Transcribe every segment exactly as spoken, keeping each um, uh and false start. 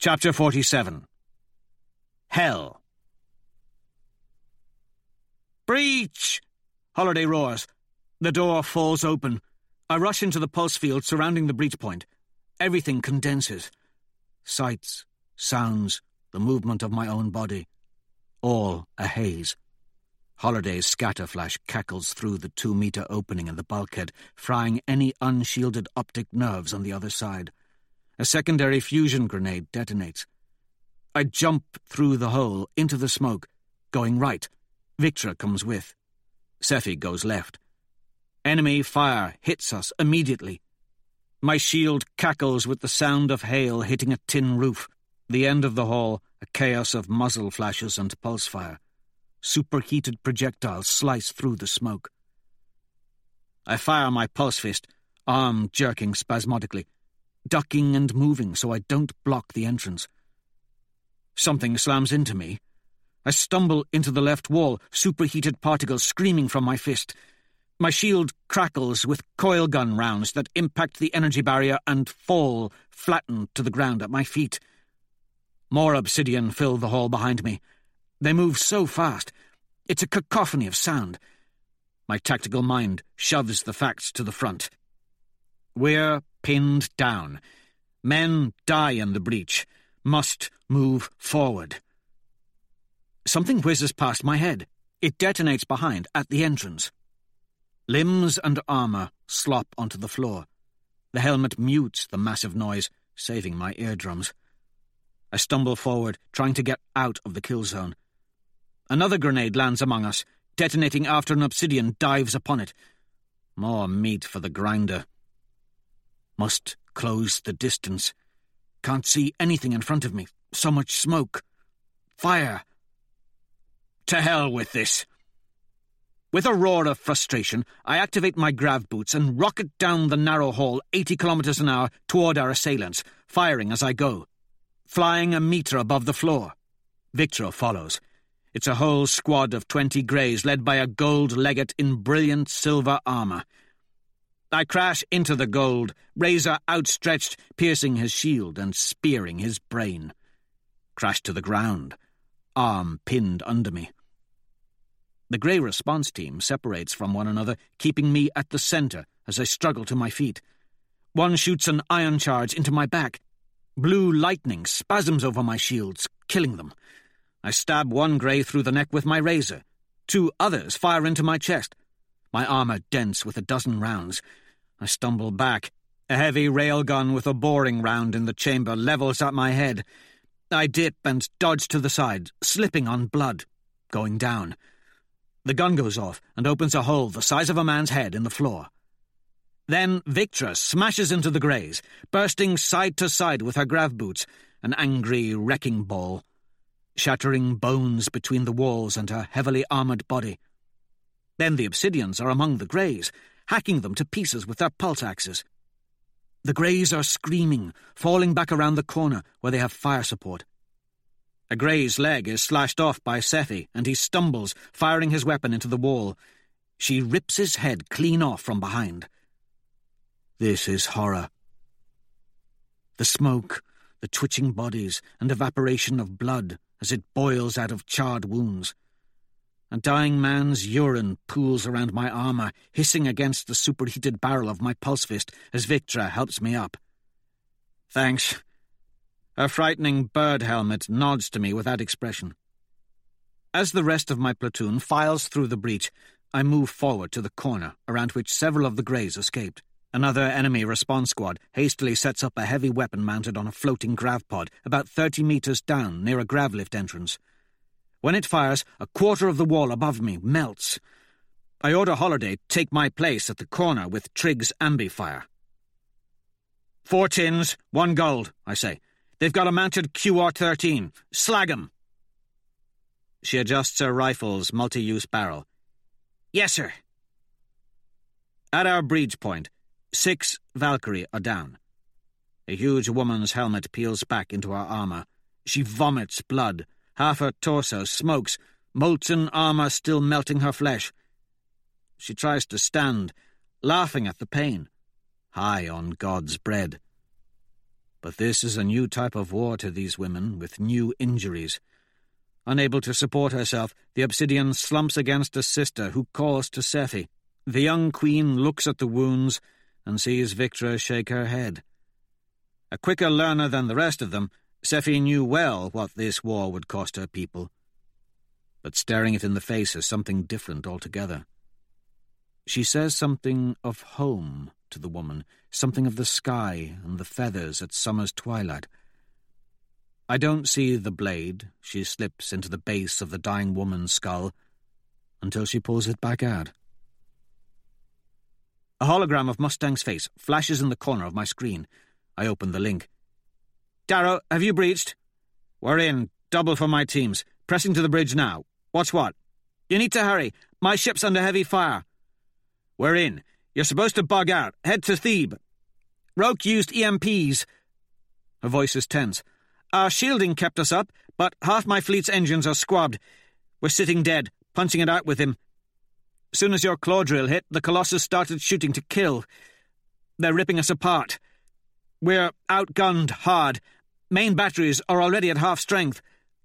Chapter forty-seven. Hell. "Breach!" Holiday roars. The door falls open. I rush into the pulse field surrounding the breach point. Everything condenses. Sights, sounds, the movement of my own body. All a haze. Holiday's scatterflash cackles through the two-metre opening in the bulkhead, frying any unshielded optic nerves on the other side. A secondary fusion grenade detonates. I jump through the hole into the smoke, going right. Victra comes with. Sephi goes left. Enemy fire hits us immediately. My shield cackles with the sound of hail hitting a tin roof. The end of the hall, a chaos of muzzle flashes and pulse fire. Superheated projectiles slice through the smoke. I fire my pulse fist, arm jerking spasmodically, ducking and moving so I don't block the entrance. Something slams into me. I stumble into the left wall, superheated particles screaming from my fist. My shield crackles with coil gun rounds that impact the energy barrier and fall, flattened to the ground at my feet. More obsidian fill the hall behind me. They move so fast. It's a cacophony of sound. My tactical mind shoves the facts to the front. We're pinned down. Men die in the breach. Must move forward. Something whizzes past my head. It detonates behind, at the entrance. Limbs and armour slop onto the floor. The helmet mutes the massive noise, saving my eardrums. I stumble forward, trying to get out of the kill zone. Another grenade lands among us, detonating after an obsidian dives upon it. More meat for the grinder. Must close the distance. Can't see anything in front of me. So much smoke. Fire. To hell with this. With a roar of frustration, I activate my grav boots and rocket down the narrow hall eighty kilometres an hour toward our assailants, firing as I go. Flying a metre above the floor. Victra follows. It's a whole squad of twenty greys led by a gold legate in brilliant silver armour. I crash into the gold, razor outstretched, piercing his shield and spearing his brain. Crash to the ground, arm pinned under me. The grey response team separates from one another, keeping me at the centre as I struggle to my feet. One shoots an ion charge into my back. Blue lightning spasms over my shields, killing them. I stab one grey through the neck with my razor. Two others fire into my chest. My armour dents with a dozen rounds. I stumble back. A heavy railgun with a boring round in the chamber levels at my head. I dip and dodge to the side, slipping on blood, going down. The gun goes off and opens a hole the size of a man's head in the floor. Then Victra smashes into the greys, bursting side to side with her grav boots, an angry wrecking ball, shattering bones between the walls and her heavily armoured body. Then the obsidians are among the greys, hacking them to pieces with their pulse axes. The greys are screaming, falling back around the corner where they have fire support. A grey's leg is slashed off by Sephi, and he stumbles, firing his weapon into the wall. She rips his head clean off from behind. This is horror. The smoke, the twitching bodies, and evaporation of blood as it boils out of charred wounds. A dying man's urine pools around my armour, hissing against the superheated barrel of my pulse fist as Victra helps me up. Thanks. Her frightening bird helmet nods to me without expression. As the rest of my platoon files through the breach, I move forward to the corner, around which several of the greys escaped. Another enemy response squad hastily sets up a heavy weapon mounted on a floating grav pod about thirty metres down near a grav lift entrance. When it fires, a quarter of the wall above me melts. I order Holiday take my place at the corner with Trigg's ambi fire. Four tins, one gold, I say. They've got a mounted Q R thirteen. Slag 'em. She adjusts her rifle's multi-use barrel. Yes, sir. At our breach point, six Valkyrie are down. A huge woman's helmet peels back into her armour. She vomits blood. Half her torso smokes, molten armour still melting her flesh. She tries to stand, laughing at the pain, high on God's bread. But this is a new type of war to these women, with new injuries. Unable to support herself, the Obsidian slumps against a sister who calls to Sephi. The young queen looks at the wounds and sees Victra shake her head. A quicker learner than the rest of them, Sephi knew well what this war would cost her people. But staring it in the face is something different altogether. She says something of home to the woman, something of the sky and the feathers at summer's twilight. I don't see the blade she slips into the base of the dying woman's skull until she pulls it back out. A hologram of Mustang's face flashes in the corner of my screen. I open the link. Darrow, have you breached? We're in. Double for my teams. Pressing to the bridge now. What's what? You need to hurry. My ship's under heavy fire. We're in. You're supposed to bug out. Head to Thebe. Roke used E M Ps. Her voice is tense. Our shielding kept us up, but half my fleet's engines are squabbed. We're sitting dead, punching it out with him. Soon as your claw drill hit, the Colossus started shooting to kill. They're ripping us apart. We're outgunned hard. Main batteries are already at half strength.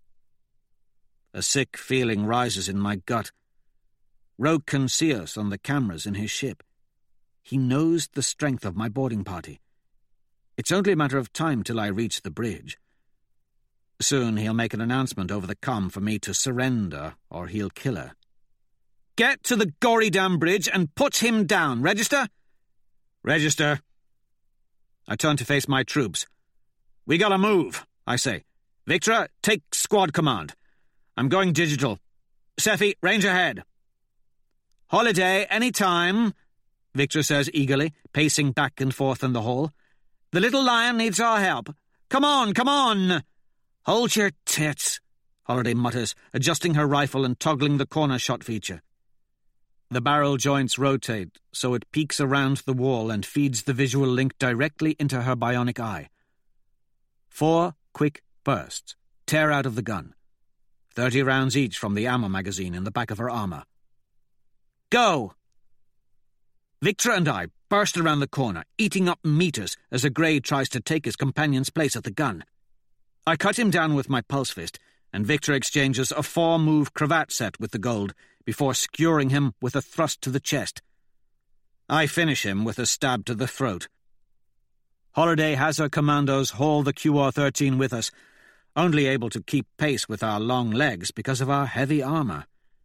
A sick feeling rises in my gut. Rogue can see us on the cameras in his ship. He knows the strength of my boarding party. It's only a matter of time till I reach the bridge. Soon he'll make an announcement over the comm for me to surrender, or he'll kill her. Get to the gory damn bridge and put him down. Register? Register. I turn to face my troops. We gotta move, I say. Victra, take squad command. I'm going digital. Sephi, range ahead. Holiday, any time, Victra says eagerly, pacing back and forth in the hall. The little lion needs our help. Come on, come on! Hold your tits, Holiday mutters, adjusting her rifle and toggling the corner shot feature. The barrel joints rotate, so it peeks around the wall and feeds the visual link directly into her bionic eye. Four quick bursts tear out of the gun. Thirty rounds each from the ammo magazine in the back of her armor. Go! Victra and I burst around the corner, eating up meters as a Grey tries to take his companion's place at the gun. I cut him down with my pulse fist, and Victra exchanges a four-move cravat set with the gold before skewering him with a thrust to the chest. I finish him with a stab to the throat. Holiday has her commandos haul the Q R thirteen with us, only able to keep pace with our long legs because of our heavy armor.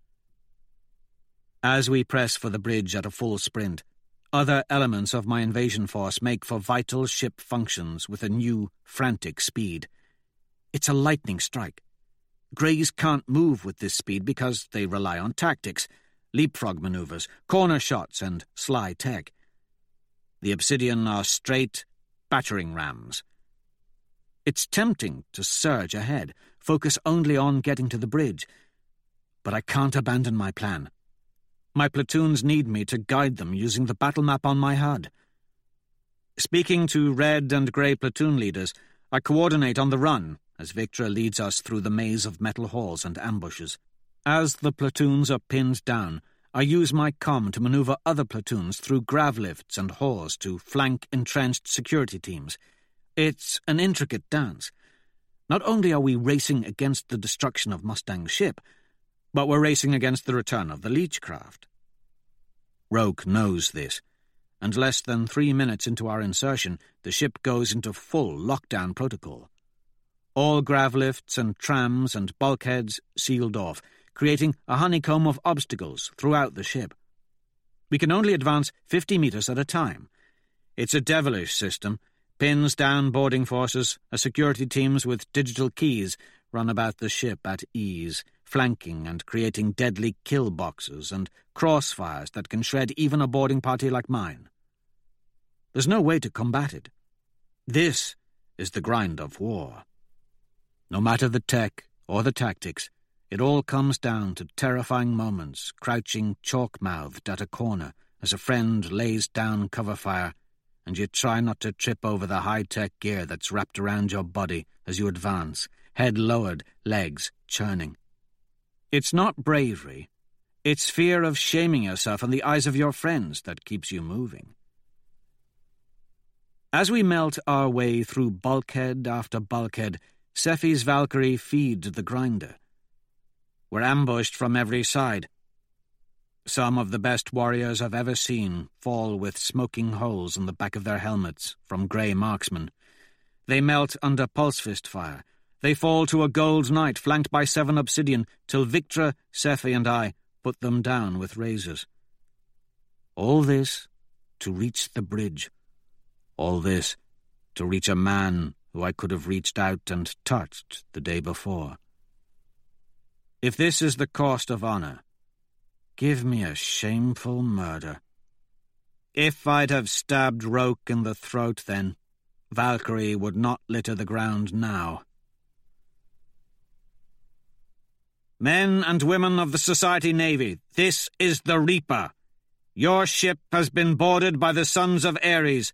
As we press for the bridge at a full sprint, other elements of my invasion force make for vital ship functions with a new, frantic speed. It's a lightning strike. Greys can't move with this speed because they rely on tactics, leapfrog maneuvers, corner shots, and sly tech. The Obsidian are straight battering rams. It's tempting to surge ahead, focus only on getting to the bridge, but I can't abandon my plan. My platoons need me to guide them using the battle map on my H U D. Speaking to Red and Grey platoon leaders, I coordinate on the run as Victra leads us through the maze of metal halls and ambushes. As the platoons are pinned down, I use my comm to maneuver other platoons through grav lifts and halls to flank entrenched security teams. It's an intricate dance. Not only are we racing against the destruction of Mustang's ship, but we're racing against the return of the Leechcraft. Roke knows this, and less than three minutes into our insertion, the ship goes into full lockdown protocol. All grav lifts and trams and bulkheads sealed off, creating a honeycomb of obstacles throughout the ship. We can only advance fifty meters at a time. It's a devilish system. Pins down boarding forces, as security teams with digital keys run about the ship at ease, flanking and creating deadly kill boxes and crossfires that can shred even a boarding party like mine. There's no way to combat it. This is the grind of war. No matter the tech or the tactics, it all comes down to terrifying moments, crouching chalk-mouthed at a corner as a friend lays down cover fire, and you try not to trip over the high-tech gear that's wrapped around your body as you advance, head lowered, legs churning. It's not bravery. It's fear of shaming yourself in the eyes of your friends that keeps you moving. As we melt our way through bulkhead after bulkhead, Sephi's Valkyrie feed the grinder. We're ambushed from every side. Some of the best warriors I've ever seen fall with smoking holes in the back of their helmets from grey marksmen. They melt under pulse fist fire. They fall to a gold knight flanked by seven obsidian, till Victra, Sephi and I put them down with razors. All this to reach the bridge. All this to reach a man who I could have reached out and touched the day before. If this is the cost of honour, give me a shameful murder. If I'd have stabbed Roke in the throat then, Valkyrie would not litter the ground now. Men and women of the Society Navy, this is the Reaper. Your ship has been boarded by the Sons of Ares.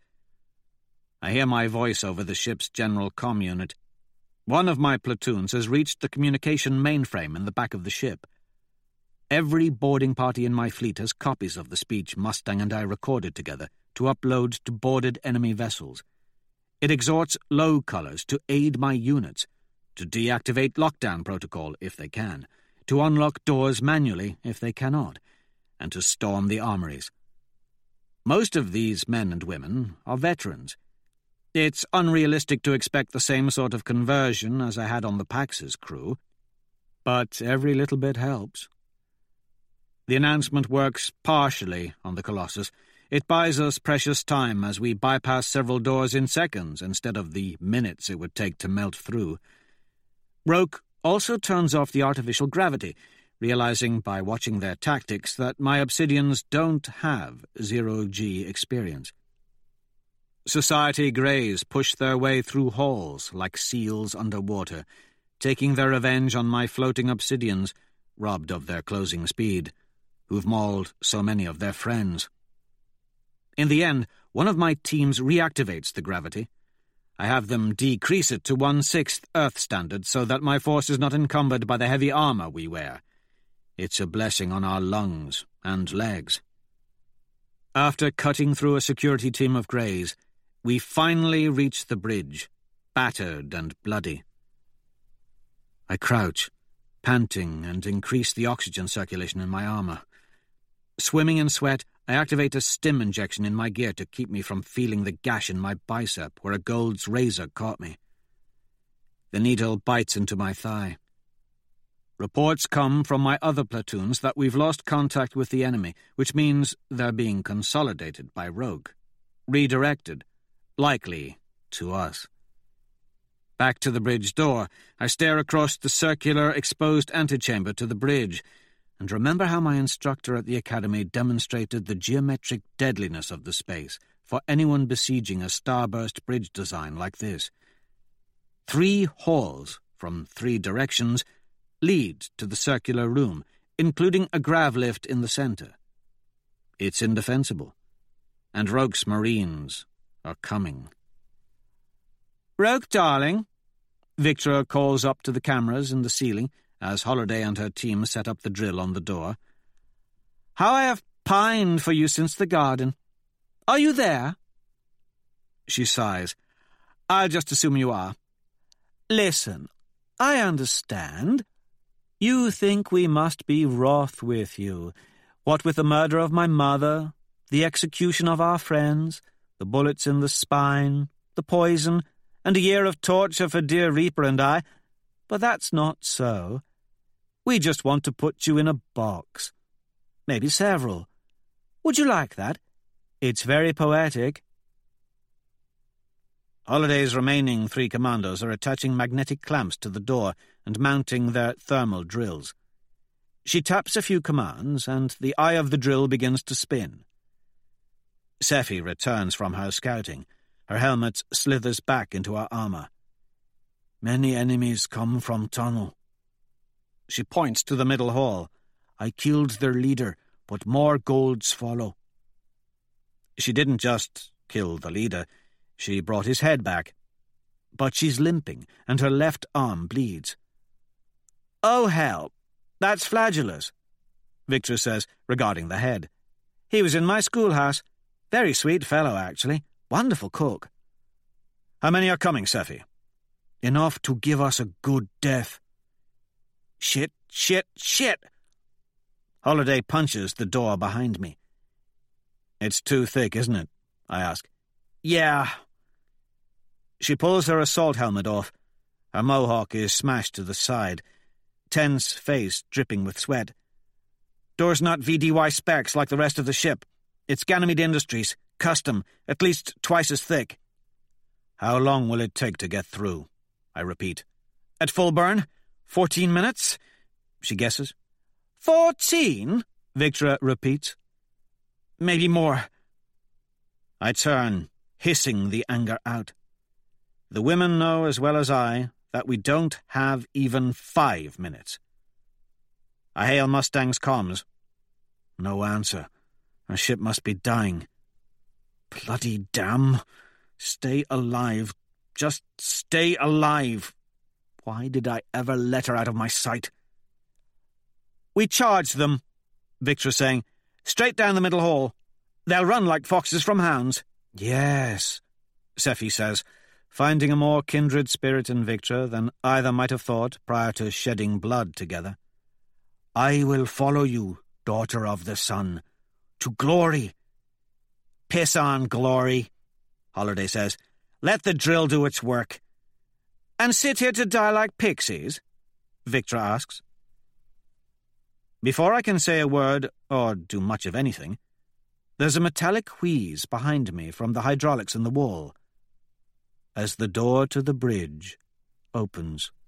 I hear my voice over the ship's general comm unit. One of my platoons has reached the communication mainframe in the back of the ship. Every boarding party in my fleet has copies of the speech Mustang and I recorded together to upload to boarded enemy vessels. It exhorts low colors to aid my units, to deactivate lockdown protocol if they can, to unlock doors manually if they cannot, and to storm the armories. Most of these men and women are veterans. It's unrealistic to expect the same sort of conversion as I had on the Pax's crew, but every little bit helps. The announcement works partially on the Colossus. It buys us precious time as we bypass several doors in seconds instead of the minutes it would take to melt through. Roke also turns off the artificial gravity, realizing by watching their tactics that my obsidians don't have zero-G experience. Society Greys push their way through halls like seals underwater, taking their revenge on my floating obsidians, robbed of their closing speed, who've mauled so many of their friends. In the end, one of my teams reactivates the gravity. I have them decrease it to one-sixth Earth standard so that my force is not encumbered by the heavy armor we wear. It's a blessing on our lungs and legs. After cutting through a security team of Greys, we finally reach the bridge, battered and bloody. I crouch, panting, and increase the oxygen circulation in my armor. Swimming in sweat, I activate a stim injection in my gear to keep me from feeling the gash in my bicep where a Gold's razor caught me. The needle bites into my thigh. Reports come from my other platoons that we've lost contact with the enemy, which means they're being consolidated by Rogue. Redirected. Likely to us. Back to the bridge door, I stare across the circular, exposed antechamber to the bridge, and remember how my instructor at the academy demonstrated the geometric deadliness of the space for anyone besieging a starburst bridge design like this. Three halls from three directions lead to the circular room, including a grav lift in the center. It's indefensible, and Rogue's Marines are coming. "Rogue, darling," Victra calls up to the cameras in the ceiling as Holiday and her team set up the drill on the door. "How I have pined for you since the garden. Are you there?" She sighs. "I'll just assume you are. Listen, I understand. You think we must be wroth with you. What with the murder of my mother, the execution of our friends, the bullets in the spine, the poison, and a year of torture for dear Reaper and I. But that's not so. We just want to put you in a box. Maybe several. Would you like that? It's very poetic." Holiday's remaining three commandos are attaching magnetic clamps to the door and mounting their thermal drills. She taps a few commands, and the eye of the drill begins to spin. Sephi returns from her scouting. Her helmet slithers back into her armor. "Many enemies come from tunnel." She points to the middle hall. "I killed their leader, but more golds follow." She didn't just kill the leader. She brought his head back. But she's limping, and her left arm bleeds. "Oh, hell, that's Flagellus," Victor says, regarding the head. "He was in my schoolhouse. Very sweet fellow, actually. Wonderful cook." How many are coming, Seffi? Enough to give us a good death. Shit, shit, shit! Holiday punches the door behind me. It's too thick, isn't it? I ask. Yeah. She pulls her assault helmet off. Her mohawk is smashed to the side. Tense face dripping with sweat. Door's not V D Y specs like the rest of the ship. It's Ganymede Industries, custom, at least twice as thick. How long will it take to get through? I repeat. At full burn? Fourteen minutes? She guesses. Fourteen? Victra repeats. Maybe more. I turn, hissing the anger out. The women know as well as I that we don't have even five minutes. I hail Mustang's comms. No answer. Our ship must be dying. Bloody damn. Stay alive. Just stay alive. Why did I ever let her out of my sight? We charge them, Victor's saying. Straight down the middle hall. They'll run like foxes from hounds. Yes, Seffi says, finding a more kindred spirit in Victor than either might have thought prior to shedding blood together. I will follow you, daughter of the sun, to glory. Piss on glory, Holiday says. Let the drill do its work. And sit here to die like pixies? Victor asks. Before I can say a word, or do much of anything, there's a metallic wheeze behind me from the hydraulics in the wall, as the door to the bridge opens.